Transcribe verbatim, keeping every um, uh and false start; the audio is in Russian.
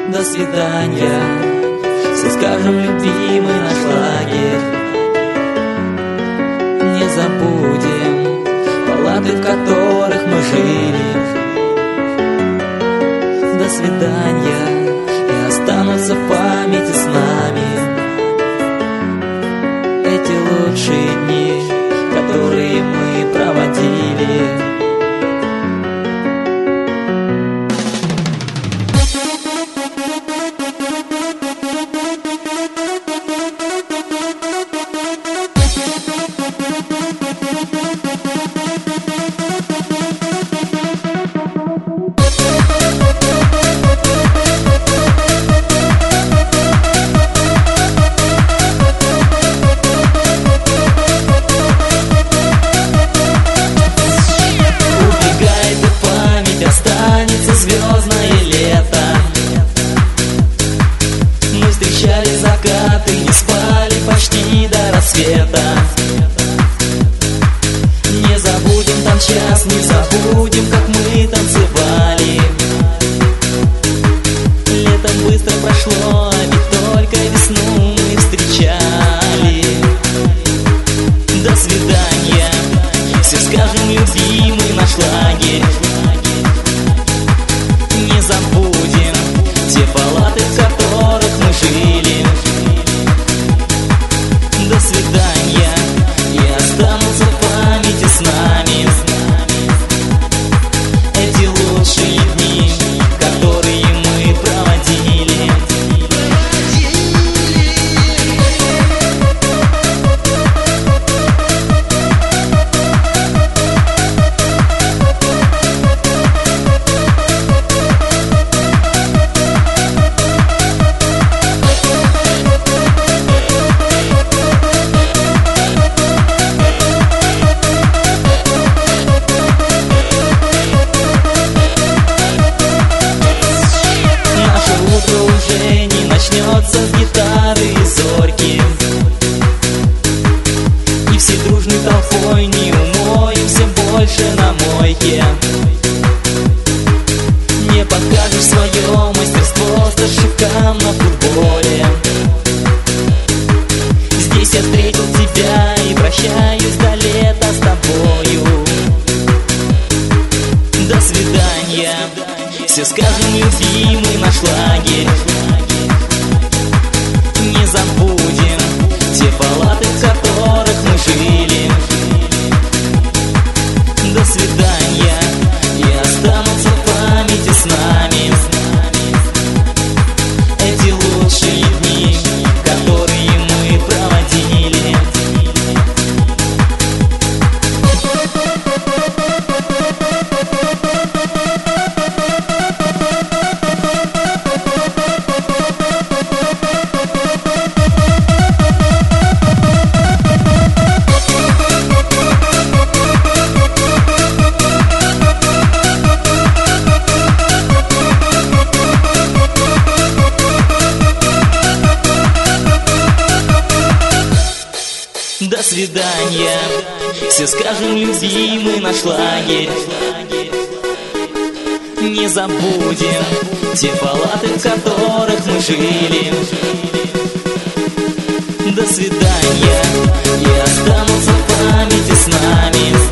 До свидания, все скажем, любимый наш лагерь. Не забудем палаты, в которых мы жили. До свидания, и останутся в памяти с нами эти лучшие дни, которые мы проводили. Звездное лето. Мы встречали закаты, не спали почти до рассвета. Не забудем там час, не забудем, как мы танцевали. Летом быстро прошло, а ведь только весну мы встречали. До свидания, все скажем, любимый наш лагерь. Не забудем те палаты, в которых мы жили. До свидания, и останутся в памяти с нами эти лучшие дни, которые мы проводили. Уже не начнется с гитары и зорьки, и все дружной толпой не умоемся больше на мойке. Не покажешь свое мастерство старшикам на футболе. Здесь я встретил тебя и прощаюсь до лета с тобою. До свидания, все скажем, любимый наш лагерь. Не забудем те палаты, в которых мы жили. До свидания, и останутся в памяти с нами эти лучшие дни, которые мы проводили. До свидания, все скажем, любимый наш лагерь. Не забудем те палаты, в которых мы жили. До свидания, и останутся в памяти с нами